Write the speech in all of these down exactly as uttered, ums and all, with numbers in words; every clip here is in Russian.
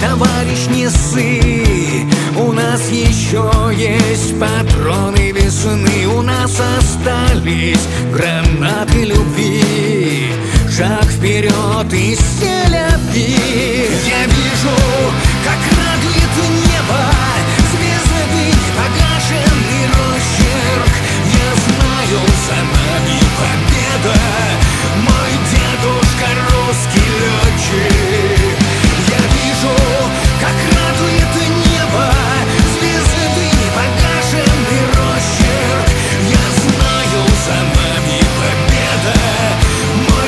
товарищ, не ссы. У нас еще есть патроны весны. У нас остались гранаты любви. Шаг вперед и селяби. Я вижу, как радует небо звезды, погашенный росчерк. Я знаю, за нами победа. Мой дедушка русский летчик. Я вижу, как радует небо звезды, погашенный росчерк. Я знаю, за нами победа. Мой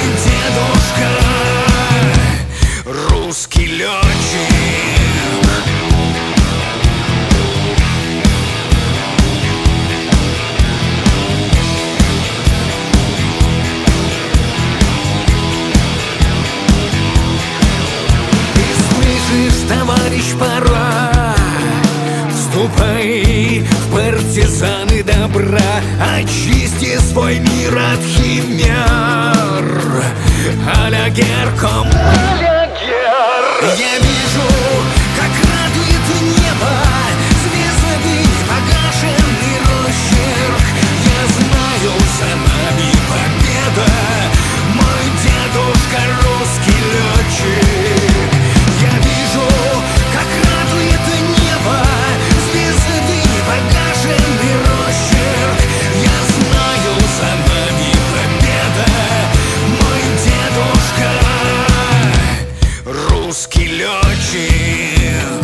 дедушка русский летчик. Товарищ, пора, вступай в партизаны добра. Очисти свой мир от химер. А-ля Герком, а-ля Гер. Я вижу, как радует небо звезды, погашенный росчерк. Я знаю, за нами победа. Мой дедушка русский летчик. Я вижу, как радует небо звезды, погашенный росчерк. Я знаю, за нами победа. Мой дедушка русский летчик.